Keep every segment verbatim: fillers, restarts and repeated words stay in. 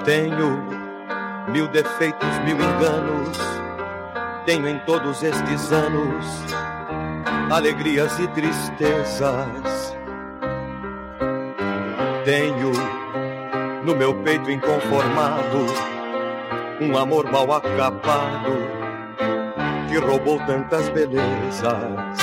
Tenho mil defeitos, mil enganos, tenho em todos estes anos alegrias e tristezas. Tenho no meu peito inconformado um amor mal acabado que roubou tantas belezas.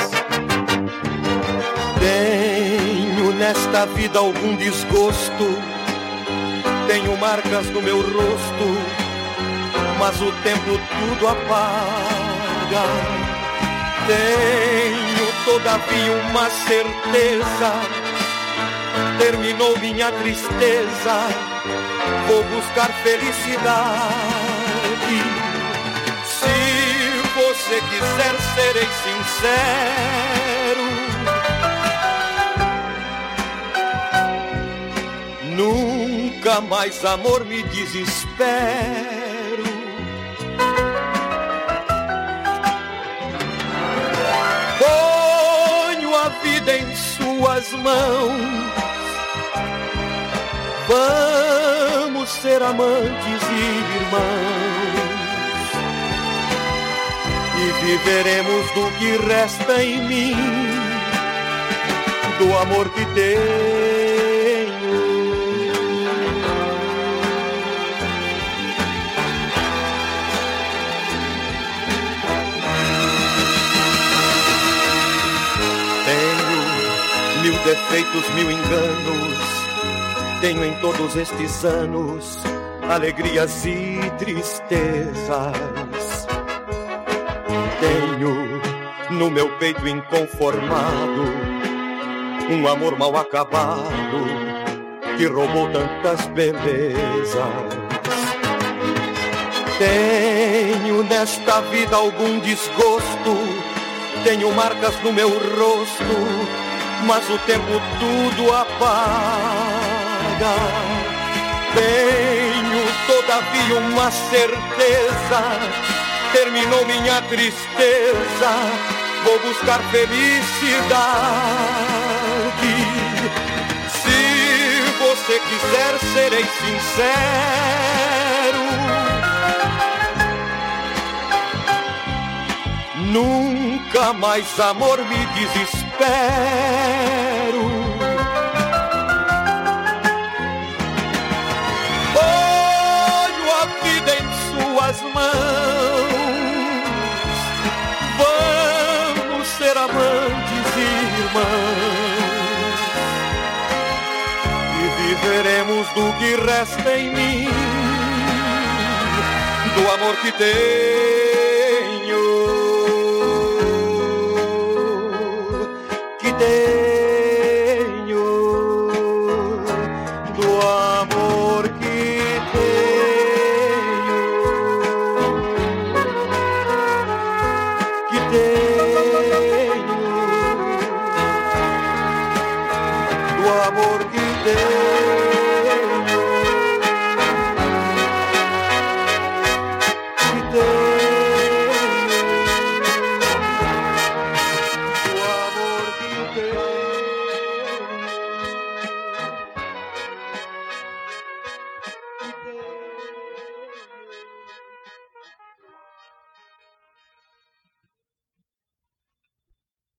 Tenho nesta vida algum desgosto, tenho marcas no meu rosto, mas o tempo tudo apaga. Tenho todavia uma certeza, terminou minha tristeza, vou buscar felicidade. Se você quiser, serei sincero, nunca mais amor me desespero. Ponho a vida em suas mãos, vamos ser amantes e irmãos, e viveremos do que resta em mim, do amor que tenho. Tenho mil defeitos, mil enganos, tenho em todos estes anos alegrias e tristezas. Tenho no meu peito inconformado um amor mal acabado que roubou tantas belezas. Tenho nesta vida algum desgosto, tenho marcas no meu rosto, mas o tempo tudo apaga. Tenho todavia uma certeza, terminou minha tristeza, vou buscar felicidade. Se você quiser, serei sincero, nunca mais amor me desespero. Suas mãos, vamos ser amantes e irmãos, e viveremos do que resta em mim, do amor que tenho, que tenho, do amor que do amor que tem.